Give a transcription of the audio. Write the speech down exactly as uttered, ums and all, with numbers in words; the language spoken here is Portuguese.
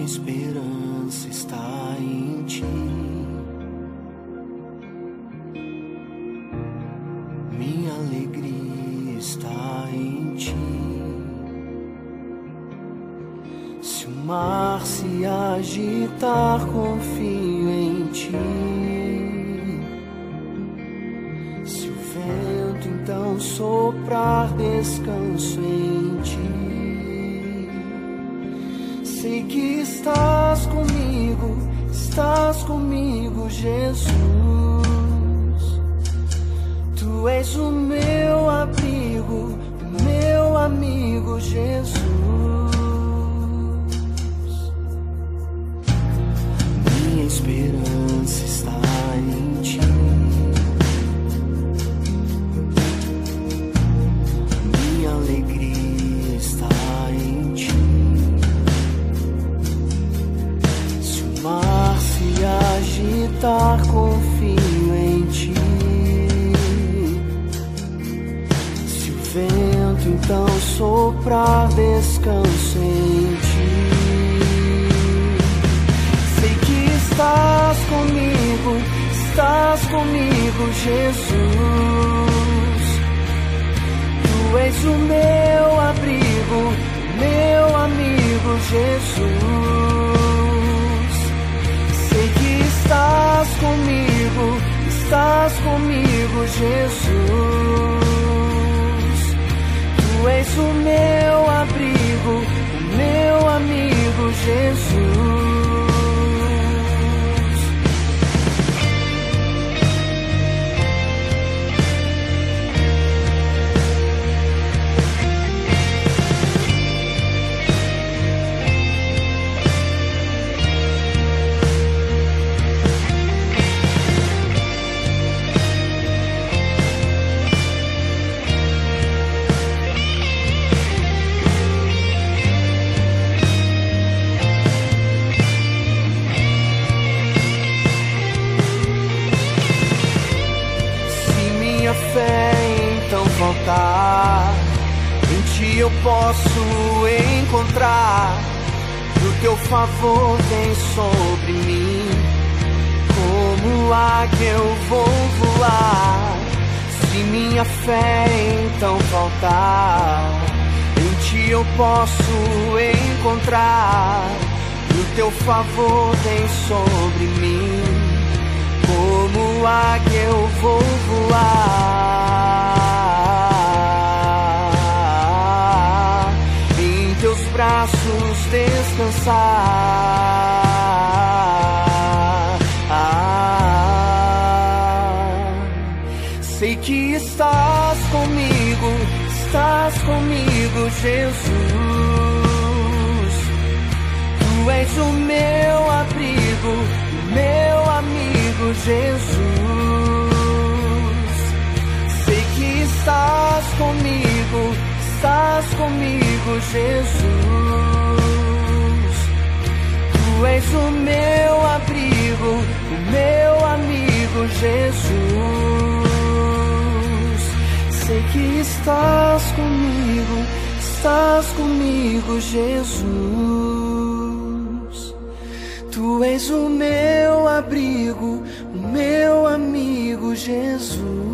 esperança está em ti. Minha alegria está em ti. Se o mar se agitar, confio em ti. Se o vento então soprar, descanso em ti. Sei que estás comigo, estás comigo, Jesus. Tu és o meu abrigo, o meu amigo, Jesus. Minha esperança está em ti. Minha alegria está em ti. Se o mar se agitar, confio em ti. Se o vento então soprar, descanso em ti. Sei que estás comigo, estás comigo, Jesus. Tu és o meu abrigo, meu amigo, Jesus. Sei que estás comigo, estás comigo, Jesus. Tu és o meu abrigo, o meu amigo, Jesus. Em ti eu posso encontrar, do teu favor vem sobre mim. Como águia eu vou voar. Se minha fé então faltar, em ti eu posso encontrar, do teu favor vem sobre mim. Como águia eu vou voar. Braços descansar. Ah, sei que estás comigo, estás comigo, Jesus. Tu és o meu abrigo, o meu amigo, Jesus. Sei que estás comigo, estás comigo, Jesus. Tu és o meu abrigo, o meu amigo, Jesus. Sei que estás comigo, estás comigo, Jesus. Tu és o meu abrigo, o meu amigo, Jesus.